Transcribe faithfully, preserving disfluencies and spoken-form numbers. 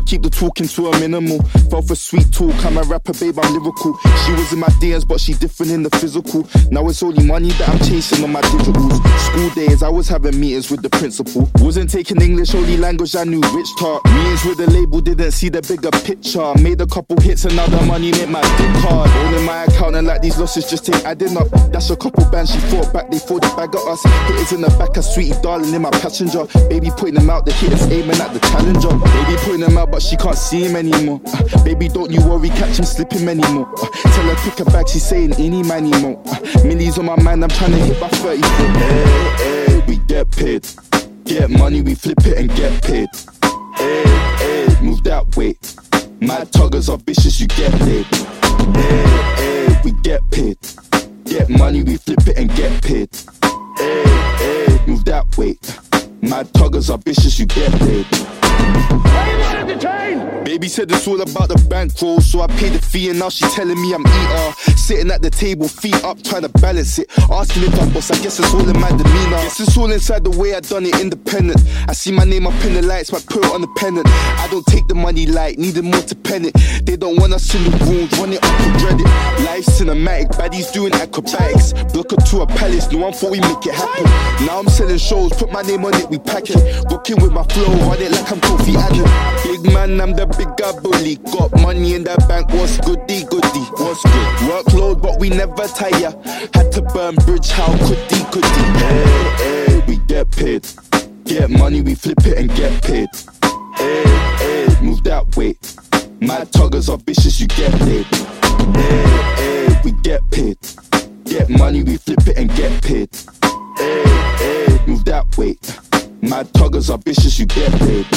keep the talking to a minimal. Fell for sweet talk, I'm a rapper, babe, I'm lyrical. She was in my D Ms, but she different in the physical. Now it's only money that I'm chasing on my digitals. School days, I was having meetings with the principal. Wasn't taking English, only language I knew, rich talk. Meetings with the label, didn't see the bigger picture. Made a couple hits and now the money made my dick hard. Owning my account and like these losses just take adding up. That's a couple bands she fought back, they thought the bag at us. Hitters in the back, a sweetie darling in my passenger. Baby putting them out, the hitters aiming at the challenger. Baby putting them out, but she can't see him anymore. Uh, baby, don't you worry, catch him slipping anymore. Uh, tell her pick her back, she's saying any man anymore. Uh, millies on my mind, I'm trying to hit by thirty-four. Hey, hey, we get paid. Get money, we flip it and get paid. Hey, hey, move that way. Mad tuggers are vicious, you get paid. Hey, hey, we get paid. Get money, we flip it and get paid. Hey, hey, move that way. Mad tuggers are vicious, you get paid. Baby said it's all about the bankroll, so I paid the fee and now she telling me I'm eater. Sitting at the table, feet up, trying to balance it. Asking if I'm boss, I guess it's all in my demeanor. Guess it's all inside the way I done it independent. I see my name up in the lights, but put it on the pennant. I don't take the money light, needed more to pen it. They don't want us in the rooms, run it up and dread it. Life cinematic, baddies doing acrobatics. Block her to a palace, no one thought we make it happen. Now I'm selling shows, put my name on it, we pack it. Rocking with my flow, run it like I'm Kofi Annan. Big man, I'm the bigger bully. Got money in the bank, what's goody goody? What's good? Workload, but we never tire. Had to burn bridge, how goody goody? Hey, hey, we get paid. Get money, we flip it and get paid. Hey, hey, move that way. Mad tuggers are vicious, you get paid. Hey, hey, we get paid. Get money, we flip it and get paid. Hey, hey, move that way. Mad tuggers are vicious, you get paid.